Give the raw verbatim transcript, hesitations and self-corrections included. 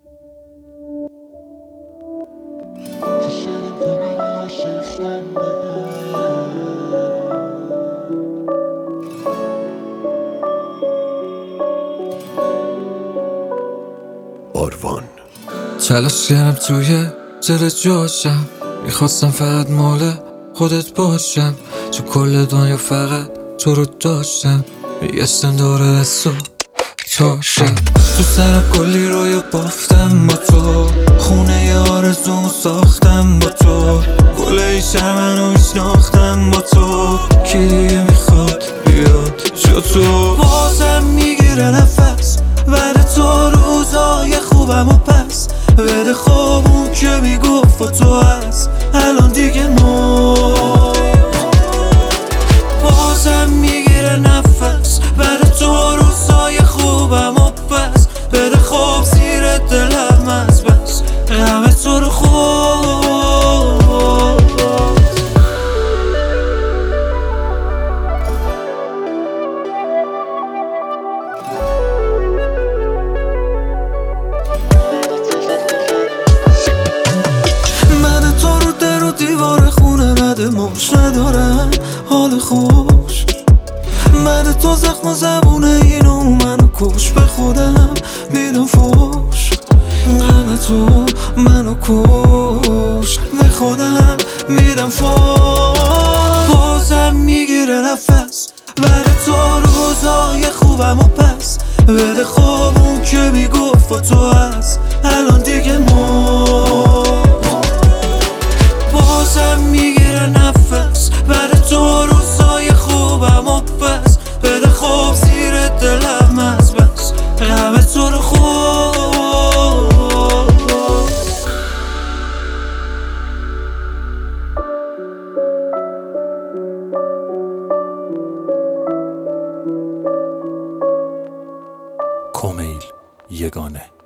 آروان تلاش کردم توی دل جاشم، میخواستم فقط مال خودت باشم، تو کل دنیا فقط تو رو داشتم، میگشتم دور دست و تاشم. تو سرم کلی رویا بافتم با تو، خونه ی آرزومو ساختم با تو، کل این شهر منو میشناختم با تو، کی دیگه میخواد بیاد جا تو؟ بازم میگیره نفس بعد تو روزای خوبم و پس بده خواب اون که میگفت با تو هست الان دیگه نو. بازم میگیره نفس بعد تو روزای خوبم و پس بده خواب زیر دلم از بس غم تو رو خوب. من تو رو در و دیوار خونه بده مش ندارم حال خوش، من تو زخم و زبونه اینو منو کش به خودم میدم فوش، غم تو منو کش به خودم میدم فوش. بازم میگیره نفس بعد تو روزای خوبم و پس بده خواب اون که میگفت با تو هست الان دیگه مرد. بازم میگیره نفس بعد تو روزای خوبم و پس بده خواب زیر دلم از بس غم تو رو خوب. کمیل یگانه.